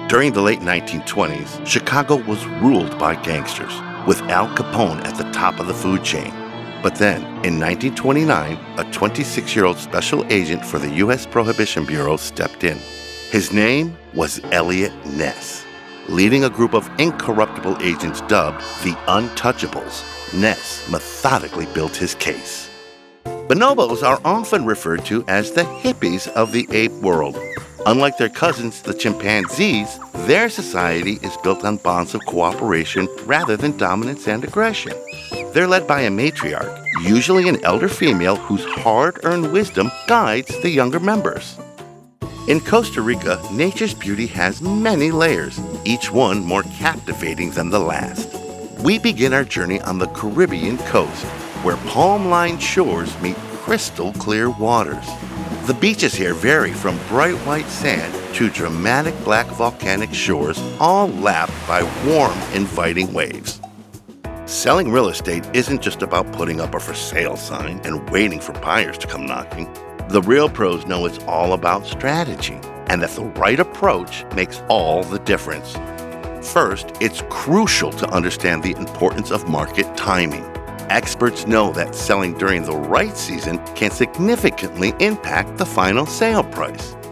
During the late 1920s, Chicago was ruled by gangsters, with Al Capone at the top of the food chain. But then, in 1929, a 26-year-old special agent for the U.S. Prohibition Bureau stepped in. His name was Eliot Ness. Leading a group of incorruptible agents dubbed the Untouchables, Ness methodically built his case. Bonobos are often referred to as the hippies of the ape world. Unlike their cousins, the chimpanzees, their society is built on bonds of cooperation rather than dominance and aggression. They're led by a matriarch, usually an elder female whose hard-earned wisdom guides the younger members. In Costa Rica, nature's beauty has many layers, each one more captivating than the last. We begin our journey on the Caribbean coast, where palm-lined shores meet crystal-clear waters. The beaches here vary from bright white sand to dramatic black volcanic shores, all lapped by warm, inviting waves. Selling real estate isn't just about putting up a for sale sign and waiting for buyers to come knocking. The real pros know it's all about strategy, and that the right approach makes all the difference. First, it's crucial to understand the importance of market timing. Experts know that selling during the right season can significantly impact the final sale price.